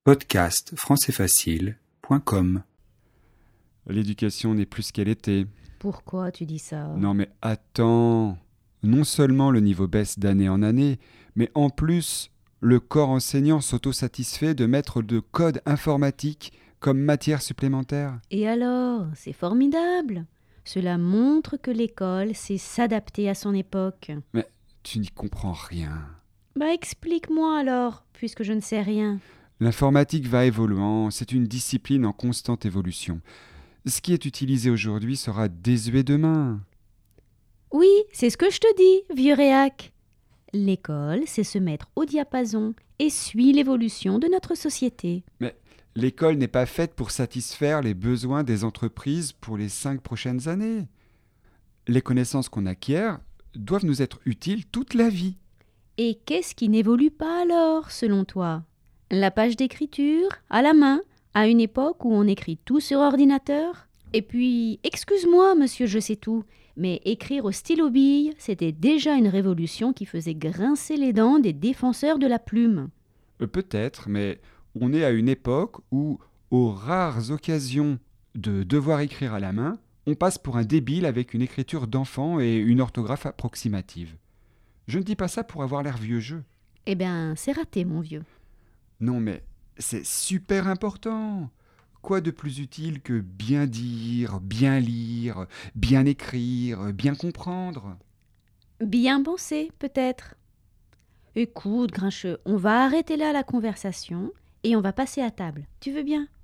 Podcast françaisfacile.com. L'éducation n'est plus ce qu'elle était. Pourquoi tu dis ça? Non mais attends, non seulement le niveau baisse d'année en année, mais en plus, le corps enseignant s'autosatisfait de mettre de code informatique comme matière supplémentaire. Et alors, c'est formidable. Cela montre que l'école sait s'adapter à son époque. Mais tu n'y comprends rien. Explique-moi alors, puisque je ne sais rien. L'informatique va évoluant, c'est une discipline en constante évolution. Ce qui est utilisé aujourd'hui sera désuet demain. Oui, c'est ce que je te dis, vieux réac. L'école sait se mettre au diapason et suit l'évolution de notre société. Mais l'école n'est pas faite pour satisfaire les besoins des entreprises pour les 5 prochaines années. Les connaissances qu'on acquiert doivent nous être utiles toute la vie. Et qu'est-ce qui n'évolue pas alors, selon toi? La page d'écriture, à la main, à une époque où on écrit tout sur ordinateur? Et puis, excuse-moi, monsieur je sais tout, mais écrire au stylo-bille, c'était déjà une révolution qui faisait grincer les dents des défenseurs de la plume. Peut-être, mais on est à une époque où, aux rares occasions de devoir écrire à la main, on passe pour un débile avec une écriture d'enfant et une orthographe approximative. Je ne dis pas ça pour avoir l'air vieux jeu. Eh bien, c'est raté, mon vieux. Non mais c'est super important. Quoi de plus utile que bien dire, bien lire, bien écrire, bien comprendre? Bien pensé, peut-être. Écoute, Grincheux, on va arrêter là la conversation et on va passer à table. Tu veux bien?